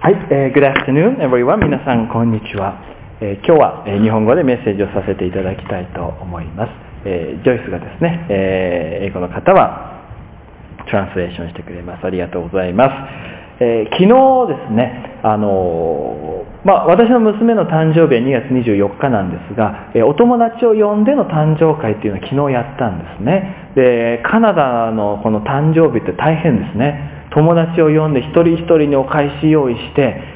はい、Good afternoon, everyone. 皆さん、こんにちは。今日は、日本語でメッセージをさせていただきたいと思います。ジョイスがですね、英語の方はトランスレーションしてくれます。ありがとうございます。昨日ですね、私の娘の誕生日は2月24日なんですが、お友達を呼んでの誕生会っていうのを昨日やったんですね。で、カナダのこの誕生日って大変ですね。友達を呼んで一人一人にお菓子用意して、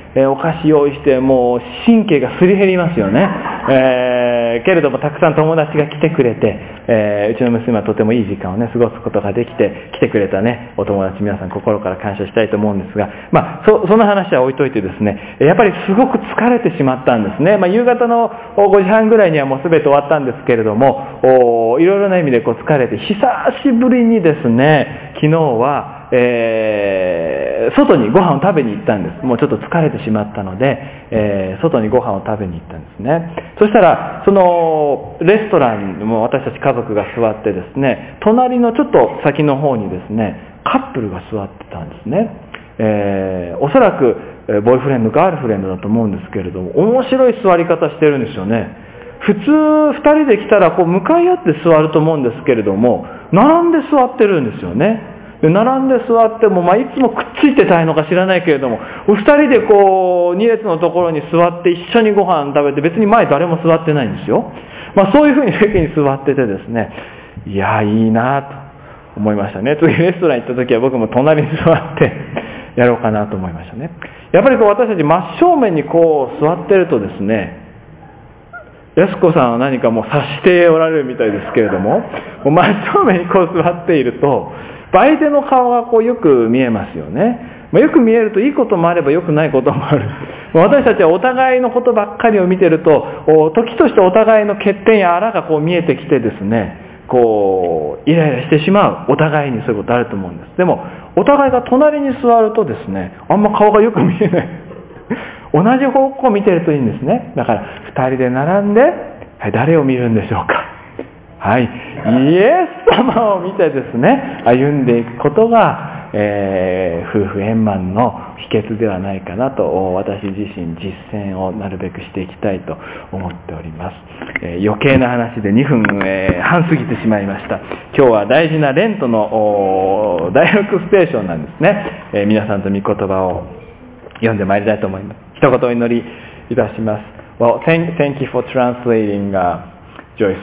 お菓子用意してもう神経がすり減りますよね。けれどもたくさん友達が来てくれて、うちの娘はとてもいい時間をね過ごすことができて、来てくれたねお友達皆さん心から感謝したいと思うんですが、その話は置いといてですね、やっぱりすごく疲れてしまったんですね。夕方の5時半ぐらいにはもう全て終わったんですけれども、いろいろな意味でこう疲れて、久しぶりにですね昨日は外にご飯を食べに行ったんです。もうちょっと疲れてしまったので、外にご飯を食べに行ったんですね。そしたらそのレストランも私たち家族が座ってですね、隣のちょっと先の方にですねカップルが座ってたんですね。おそらくボーイフレンドガールフレンドだと思うんですけれども、面白い座り方してるんですよね。普通2人で来たらこう向かい合って座ると思うんですけれども、並んで座ってるんですよね。で並んで座っても、いつもくっついてたいのか知らないけれども、2人でこう2列のところに座って一緒にご飯食べて、別に前誰も座ってないんですよ。そういうふうに席に座っててですね、いやいいなと思いましたね。次レストラン行った時は僕も隣に座ってやろうかなと思いましたね。やっぱりこう私たち真正面にこう座ってるとですね、安子さんは何かもう察しておられるみたいですけれども、真正面にこう座っていると相手の顔がこうよく見えますよね。よく見えるといいこともあれば良くないこともある。私たちはお互いのことばっかりを見てると、時としてお互いの欠点や粗がこう見えてきてですね、こうイライラしてしまう。お互いにそういうことあると思うんです。でもお互いが隣に座るとですね、あんま顔がよく見えない。同じ方向を見てるといいんですね。だから2人で並んで、誰を見るんでしょうか。イエス様を見てですね歩んでいくことが、夫婦円満の秘訣ではないかなと私自身実践をなるべくしていきたいと思っております。余計な話で2分、半過ぎてしまいました。今日は大事なレントのダイアログステーションなんですね。皆さんと御言葉を読んでまいりたいと思います。一言お祈りいたします。Well, thank you for translating, Joyce.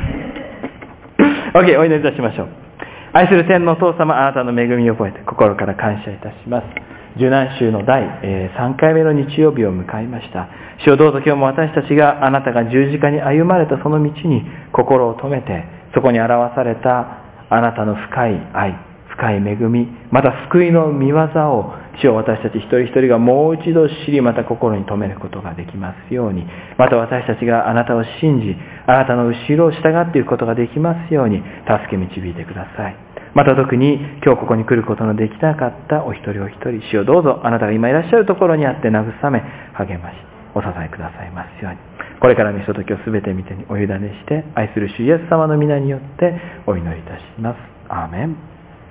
OK、 お祈りいたしましょう。愛する天のお父様、あなたの恵みを覚えて心から感謝いたします。受難週の第3回目の日曜日を迎えました。主をどうぞ今日も私たちがあなたが十字架に歩まれたその道に心を留めて、そこに表されたあなたの深い愛、深い恵み、また救いの御業を主を私たち一人一人がもう一度知り、また心に留めることができますように、また私たちがあなたを信じ、あなたの後ろを従っていくことができますように助け導いてください。また特に今日ここに来ることのできなかったお一人お一人、主をどうぞあなたが今いらっしゃるところにあって慰め励ましお支えくださいますように、これからのひとときを全て御手にお委ねして愛する主イエス様の皆によってお祈りいたします。アーメン。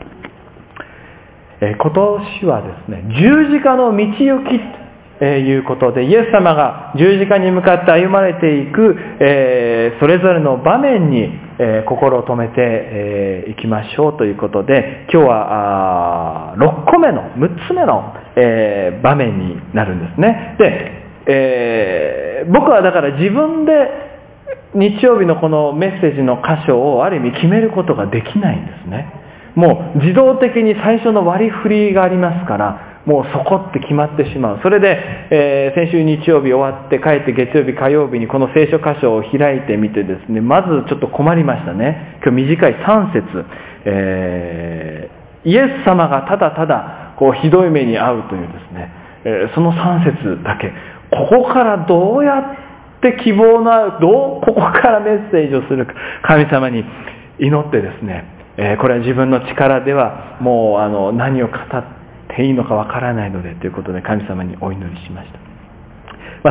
今年はですね、十字架の道行きということで、イエス様が十字架に向かって歩まれていく、それぞれの場面に、心を留めていきましょうということで、今日は6つ目の、場面になるんですね。で、僕はだから自分で日曜日のこのメッセージの箇所をある意味決めることができないんですね。もう自動的に最初の割り振りがありますから、もうそこって決まってしまう。それで、先週日曜日終わって帰って月曜日火曜日にこの聖書箇所を開いてみてですね、まずちょっと困りましたね。今日短い3節、イエス様がただただこうひどい目に遭うというですね、その3節だけ、ここからどうやって希望のある、ここからメッセージをするか、神様に祈ってですね、これは自分の力ではもう何を語っていいのかわからないのでということで神様にお祈りしました。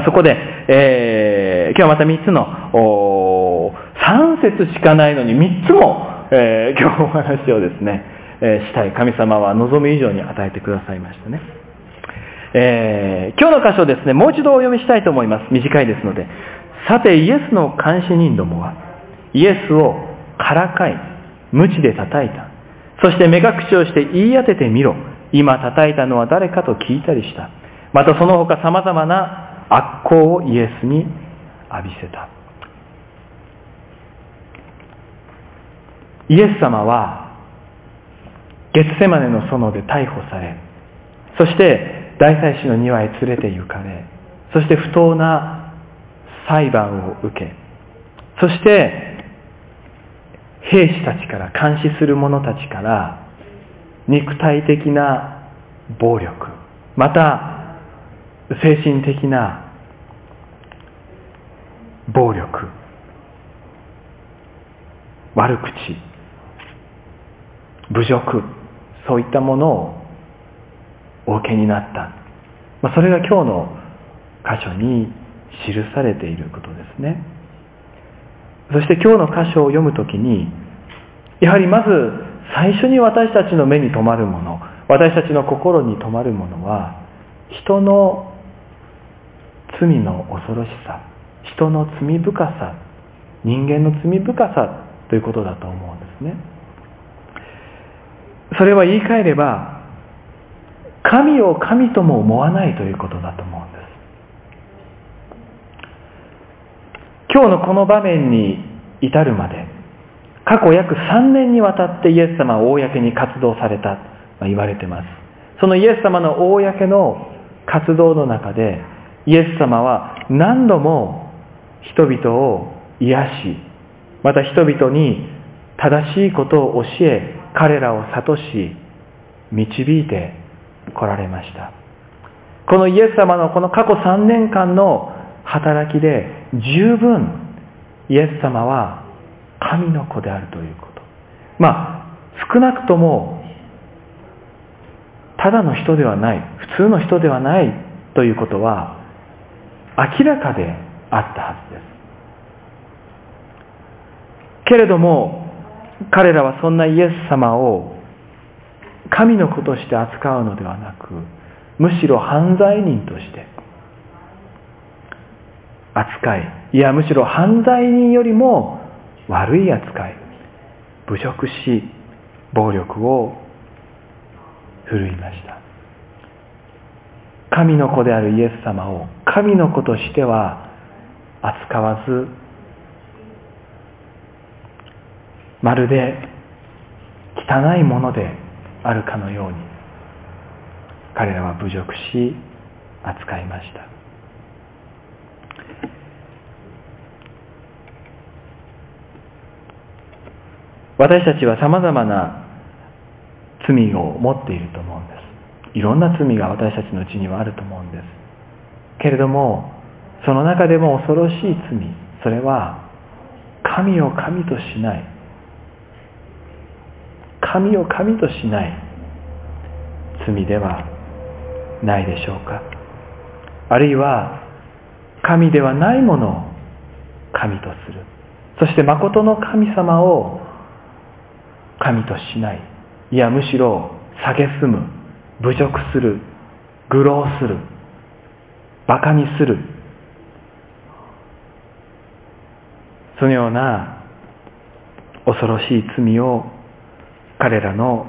そこで、今日はまた3つの3節しかないのに3つも、今日お話をですね、したい。神様は望む以上に与えてくださいましたね。 今日の箇所をですね、もう一度お読みしたいと思います。短いですので。さて、イエスの監視人どもは、イエスをからかい、鞭で叩いた。そして目隠しをして言い当ててみろ。今叩いたのは誰かと聞いたりした。またその他様々な悪行をイエスに浴びせた。イエス様はゲツセマネの園で逮捕され、そして大祭司の庭へ連れて行かれ、そして不当な裁判を受け、そして兵士たちから監視する者たちから肉体的な暴力、また精神的な暴力、悪口、侮辱、そういったものをお受けになった。それが今日の箇所に記されていることですね。そして今日の箇所を読むときに、やはりまず最初に私たちの目に留まるもの、私たちの心に留まるものは、人の罪の恐ろしさ、人の罪深さ、人間の罪深さということだと思うんですね。それは言い換えれば、神を神とも思わないということだと思うんです。今日のこの場面に至るまで、過去約3年にわたってイエス様は公に活動されたと言われています。そのイエス様の公の活動の中で、イエス様は何度も人々を癒し、また人々に正しいことを教え、彼らを諭し、導いて来られました。このイエス様のこの過去3年間の働きで十分イエス様は神の子であるということ。少なくともただの人ではない、普通の人ではないということは明らかであったはずです。けれども彼らはそんなイエス様を神の子として扱うのではなく、むしろ犯罪人として扱い、いやむしろ犯罪人よりも悪い扱い、侮辱し、暴力を振るいました。神の子であるイエス様を神の子としては扱わず、まるで汚いものであるかのように彼らは侮辱し扱いました。私たちはさまざまな罪を持っていると思うんです。いろんな罪が私たちのうちにはあると思うんです。けれどもその中でも恐ろしい罪、それは神を神としない、神を神としない罪ではないでしょうか。あるいは神ではないものを神とする、そして誠の神様を神としない、いやむしろ蔑む、侮辱する、愚弄する、馬鹿にする、そのような恐ろしい罪を彼らの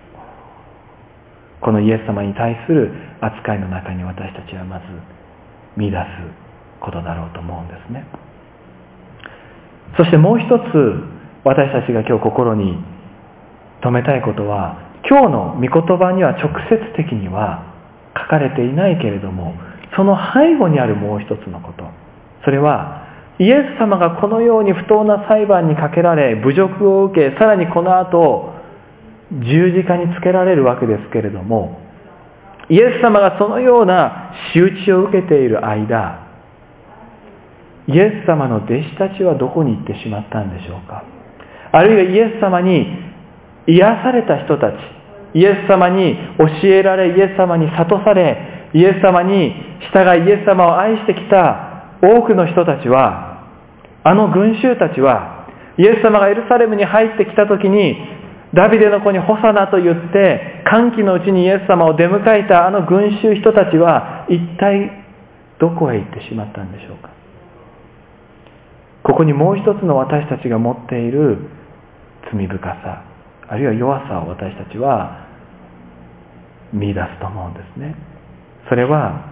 このイエス様に対する扱いの中に私たちはまず見出すことだろうと思うんですね。そしてもう一つ私たちが今日心に留めたいことは、今日の御言葉には直接的には書かれていないけれども、その背後にあるもう一つのこと、それはイエス様がこのように不当な裁判にかけられ侮辱を受け、さらにこの後十字架につけられるわけですけれども、イエス様がそのような仕打ちを受けている間、イエス様の弟子たちはどこに行ってしまったんでしょうか。あるいはイエス様に癒された人たち、イエス様に教えられ、イエス様に諭され、イエス様に従い、イエス様を愛してきた多くの人たちは、あの群衆たちはイエス様がエルサレムに入ってきた時にダビデの子にホサナと言って歓喜のうちにイエス様を出迎えたあの群衆人たちは一体どこへ行ってしまったんでしょうか。ここにもう一つの私たちが持っている罪深さ、あるいは弱さを私たちは見出すと思うんですね。それは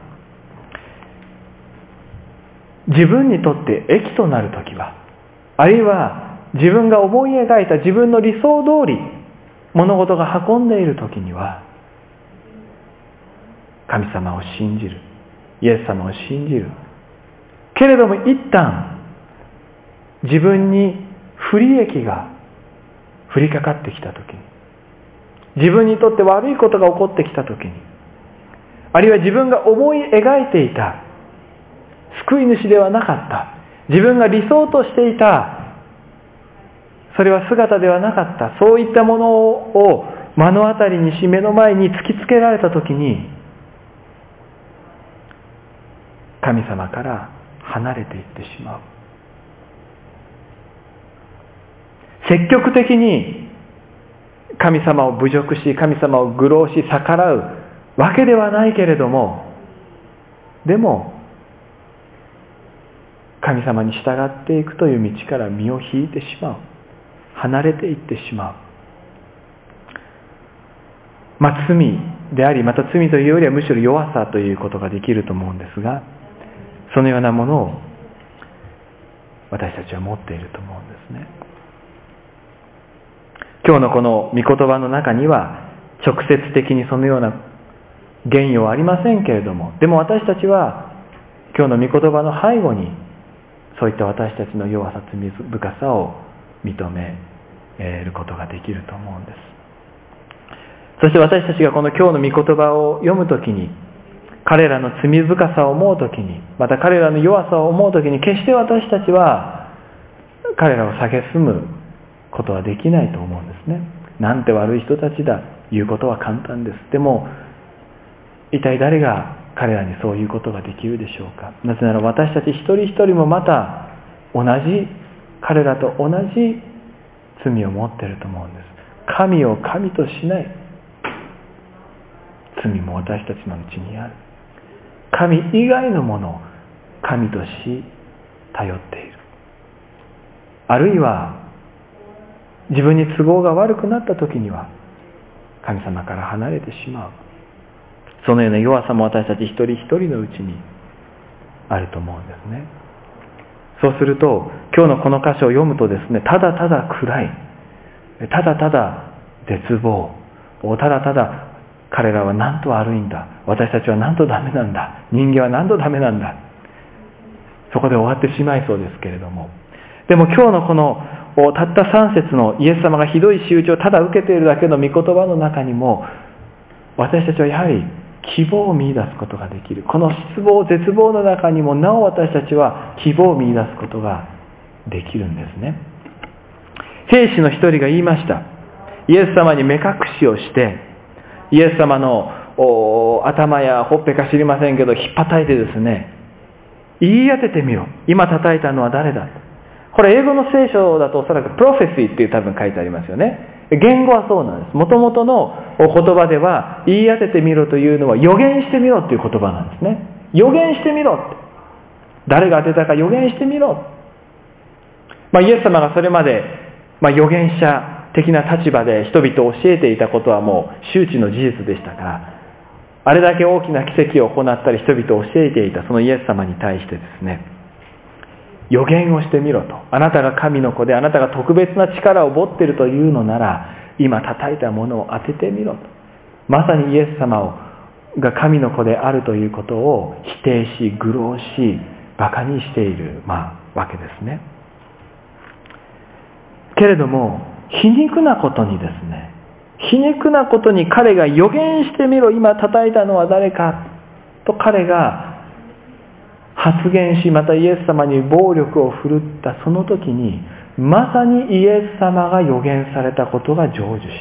自分にとって益となるときは、あるいは自分が思い描いた自分の理想通り物事が運んでいるときには、神様を信じる、イエス様を信じるけれども、一旦自分に不利益が降りかかってきたときに、自分にとって悪いことが起こってきたときに、あるいは自分が思い描いていた救い主ではなかった、自分が理想としていた、それは姿ではなかった、そういったものを目の当たりにし、目の前に突きつけられたときに、神様から離れていってしまう。積極的に神様を侮辱し、神様を愚弄し逆らうわけではないけれども、でも神様に従っていくという道から身を引いてしまう、離れていってしまう。罪であり、また罪というよりはむしろ弱さということができると思うんですが、そのようなものを私たちは持っていると思うんですね。今日のこの御言葉の中には直接的にそのような原因はありませんけれども、でも私たちは今日の御言葉の背後にそういった私たちの弱さ、罪深さを認めることができると思うんです。そして私たちがこの今日の御言葉を読むときに、彼らの罪深さを思うときに、また彼らの弱さを思うときに、決して私たちは彼らを蔑むことはできないと思うんですね。なんて悪い人たちだ、言うことは簡単です。でも一体誰が彼らにそういうことができるでしょうか。なぜなら私たち一人一人もまた彼らと同じ罪を持っていると思うんです。神を神としない罪も私たちのうちにある。神以外のものを神とし頼っている。あるいは自分に都合が悪くなった時には神様から離れてしまう。そのような弱さも私たち一人一人のうちにあると思うんですね。そうすると今日のこの箇所を読むとですね、ただただ暗い、ただただ絶望、ただただ彼らはなんと悪いんだ、私たちはなんとダメなんだ、人間はなんとダメなんだ、そこで終わってしまいそうですけれども、でも今日のこのたった3節のイエス様がひどい仕打ちをただ受けているだけの御言葉の中にも、私たちはやはり希望を見出すことができる。この失望絶望の中にもなお私たちは希望を見出すことができるんですね。兵士の一人が言いました。イエス様に目隠しをして、イエス様の頭やほっぺか知りませんけど引っ叩いてですね、言い当ててみろ、今叩いたのは誰だ。これ英語の聖書だとおそらくプロフェシーっていう多分書いてありますよね。言語はそうなんです。もともとの言葉では言い当ててみろというのは予言してみろという言葉なんですね。予言してみろって、誰が当てたか予言してみろ。イエス様がそれまで、預言者的な立場で人々を教えていたことはもう周知の事実でしたが、あれだけ大きな奇跡を行ったり人々を教えていたそのイエス様に対してですね、予言をしてみろと。あなたが神の子で、あなたが特別な力を持っているというのなら、今叩いたものを当ててみろと。まさにイエス様が神の子であるということを否定し、愚弄し、馬鹿にしている、わけですね。けれども、皮肉なことにですね、皮肉なことに彼が予言してみろ、今叩いたのは誰かと彼が発言し、またイエス様に暴力を振るったその時に、まさにイエス様が予言されたことが成就した。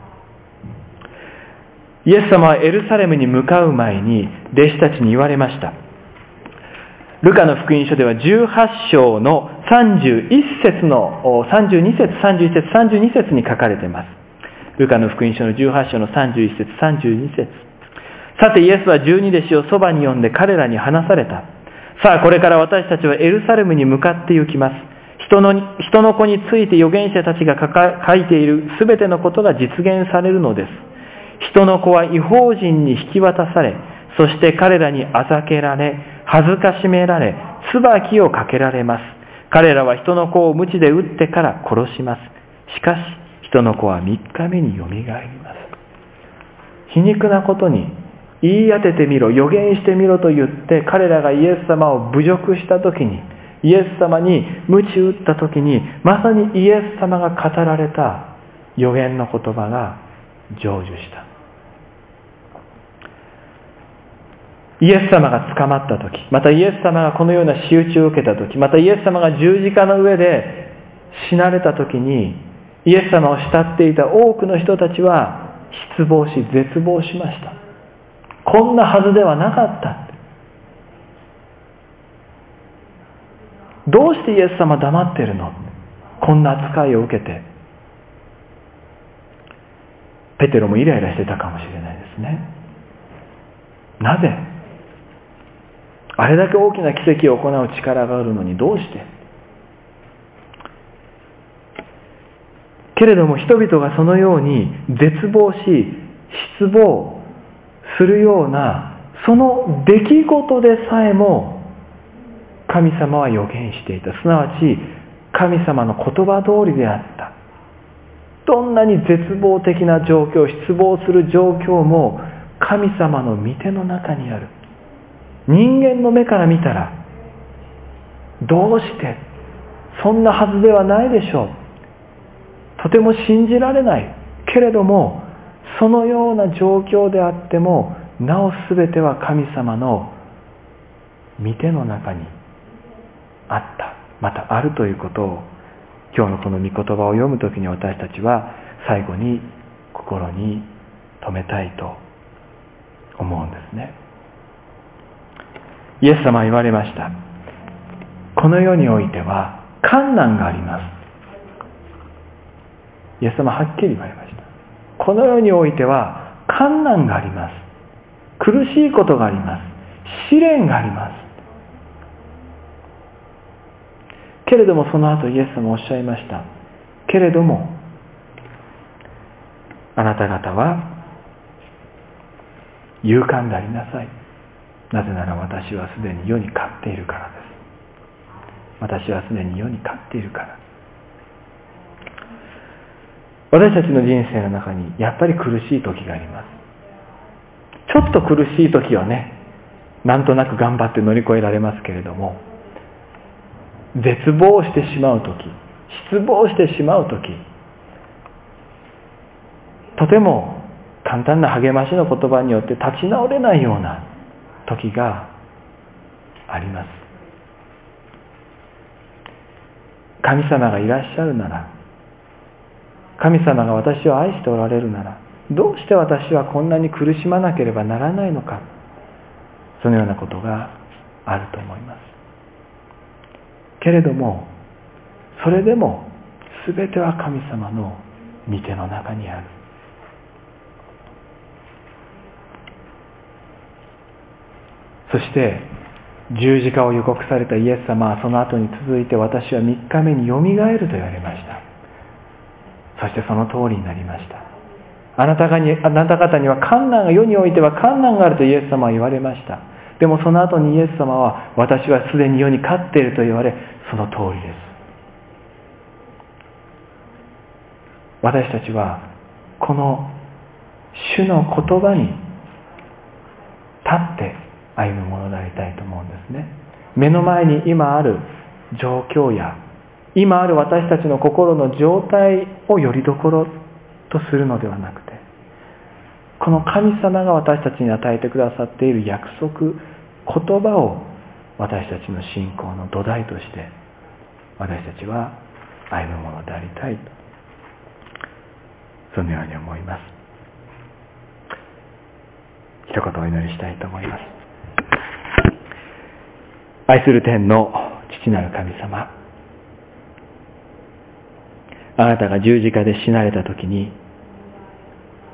イエス様はエルサレムに向かう前に弟子たちに言われました。ルカの福音書では18章の32節、31節に書かれています。 ルカの福音書の18章の31節32節。さてイエスは12弟子をそばに呼んで彼らに話された。さあこれから私たちはエルサレムに向かって行きます。人の子について預言者たちが書いているすべてのことが実現されるのです。人の子は異邦人に引き渡され、そして彼らにあざけられ、恥ずかしめられ、椿をかけられます。彼らは人の子を鞭で打ってから殺します。しかし人の子は3日目によみがえります。皮肉なことに、言い当ててみろ、予言してみろと言って彼らがイエス様を侮辱したときに、イエス様に鞭打ったときに、まさにイエス様が語られた予言の言葉が成就した。イエス様が捕まったとき、またイエス様がこのような仕打ちを受けたとき、またイエス様が十字架の上で死なれたときに、イエス様を慕っていた多くの人たちは失望し絶望しました。こんなはずではなかった。どうしてイエス様黙っているの？こんな扱いを受けて。ペテロもイライラしてたかもしれないですね。なぜ？あれだけ大きな奇跡を行う力があるのにどうして？けれども人々がそのように絶望し失望するようなその出来事でさえも神様は予言していた。すなわち神様の言葉通りであった。どんなに絶望的な状況、失望する状況も神様の御手の中にある。人間の目から見たらどうしてそんなはずではないでしょう。とても信じられないけれども、そのような状況であってもなお全ては神様の御手の中にあった、またあるということを今日のこの御言葉を読むときに私たちは最後に心に留めたいと思うんですね。イエス様は言われました。この世においては患難があります。イエス様はっきり言われました。この世においては患難があります。苦しいことがあります。試練があります。けれどもその後イエス様はおっしゃいました。けれどもあなた方は勇敢でありなさい。なぜなら私はすでに世に勝っているからです。私はすでに世に勝っているから。私たちの人生の中にやっぱり苦しい時があります。ちょっと苦しい時はね、なんとなく頑張って乗り越えられますけれども、絶望してしまう時、失望してしまう時、とても簡単な励ましの言葉によって立ち直れないような時があります。神様がいらっしゃるなら、神様が私を愛しておられるなら、どうして私はこんなに苦しまなければならないのか、そのようなことがあると思います。けれどもそれでも全ては神様の御手の中にある。そして十字架を予告されたイエス様はその後に続いて、私は3日目によみがえると言われました。そしてその通りになりました。あなた方には患難が、世においては患難があるとイエス様は言われました。でもその後にイエス様は、私はすでに世に勝っていると言われ、その通りです。私たちはこの主の言葉に立って歩むものでありたいと思うんですね。目の前に今ある状況や今ある私たちの心の状態をよりどころとするのではなくて、この神様が私たちに与えてくださっている約束、言葉を私たちの信仰の土台として私たちは歩むものでありたいと、そのように思います。一言お祈りしたいと思います。愛する天の父なる神様、あなたが十字架で死なれた時に、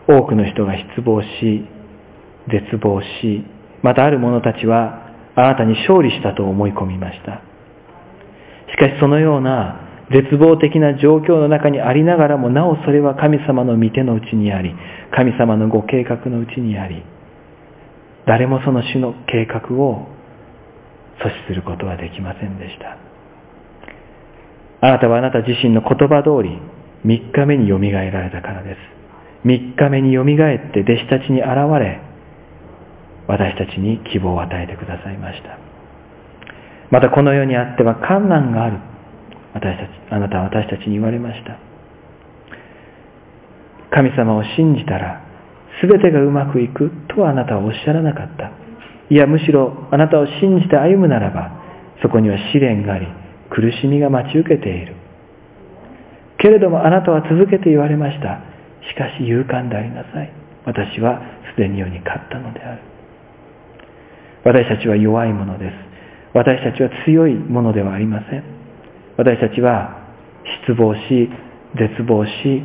多くの人が失望し、絶望し、またある者たちはあなたに勝利したと思い込みました。しかしそのような絶望的な状況の中にありながらも、なおそれは神様の御手のうちにあり、神様のご計画のうちにあり、誰もその主の計画を阻止することはできませんでした。あなたはあなた自身の言葉通り3日目によみがえられたからです。3日目によみがえって弟子たちに現れ、私たちに希望を与えてくださいました。またこの世にあっては困難がある。あなたは私たちに言われました。神様を信じたら全てがうまくいくとはあなたはおっしゃらなかった。いや、むしろあなたを信じて歩むならば、そこには試練があり、苦しみが待ち受けている。けれどもあなたは続けて言われました。しかし勇敢でありなさい。私はすでに世に勝ったのである。私たちは弱いものです。私たちは強いものではありません。私たちは失望し、絶望し、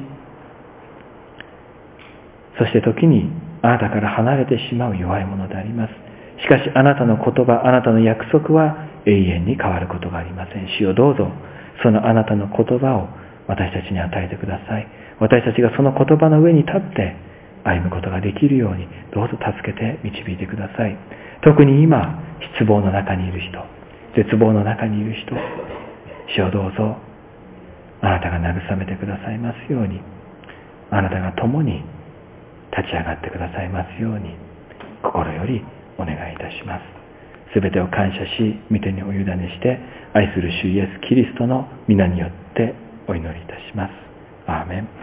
そして時にあなたから離れてしまう弱いものであります。しかしあなたの言葉、あなたの約束は永遠に変わることがありません。主よ、どうぞそのあなたの言葉を私たちに与えてください。私たちがその言葉の上に立って歩むことができるように、どうぞ助けて導いてください。特に今失望の中にいる人、絶望の中にいる人、主よ、どうぞあなたが慰めてくださいますように、あなたが共に立ち上がってくださいますように、心よりお願いいたします。すべてを感謝し、御手にお委ねして、愛する主イエス・キリストの皆によってお祈りいたします。アーメン。